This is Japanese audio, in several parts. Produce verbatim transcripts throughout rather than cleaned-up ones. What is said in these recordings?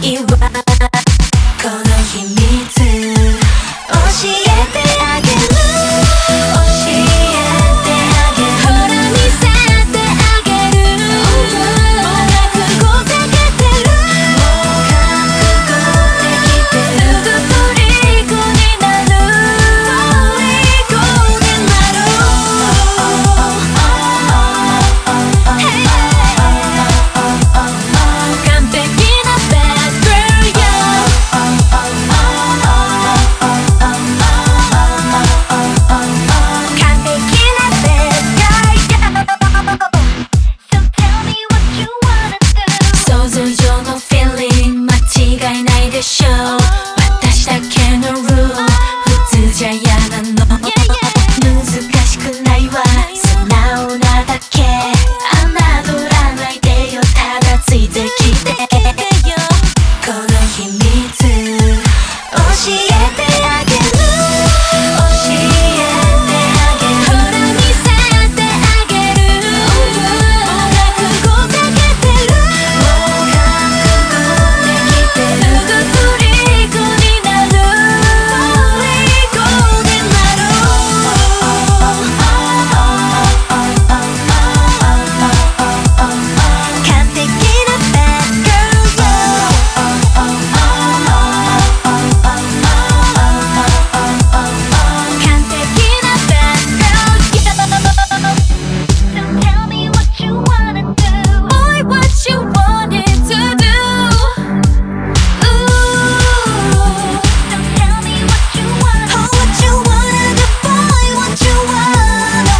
いわ。この秘密教えてあげる、教えてあげる、ほら見せてあげる。もう覚悟できてる、もう覚悟できてる。すぐ虜になる、虜になる。完璧な bad girl よ。想像上の feeling 間違いないでしょう。私だけのルール普通じゃ嫌なの。難しくないわ、素直なだけ。侮らないでよ、ただついてきて。この秘密教えてあげる、教えてあげる、ほら見せてあげる。もう覚悟できてる、もう覚悟できてる。すぐ虜になる、虜になる。完璧な bad girl よ。完璧な bad girl よ。So tell me what you wanna do. Boy, what you wanted to do. Ooh. So tell me what you wanna do. Oh, what you wanna do, boy, what you wanna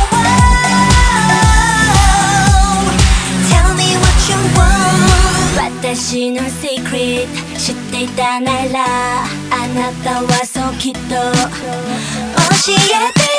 want. Tell me what you want. 私の secret 知っていたなら、あなたはそうきっと教えて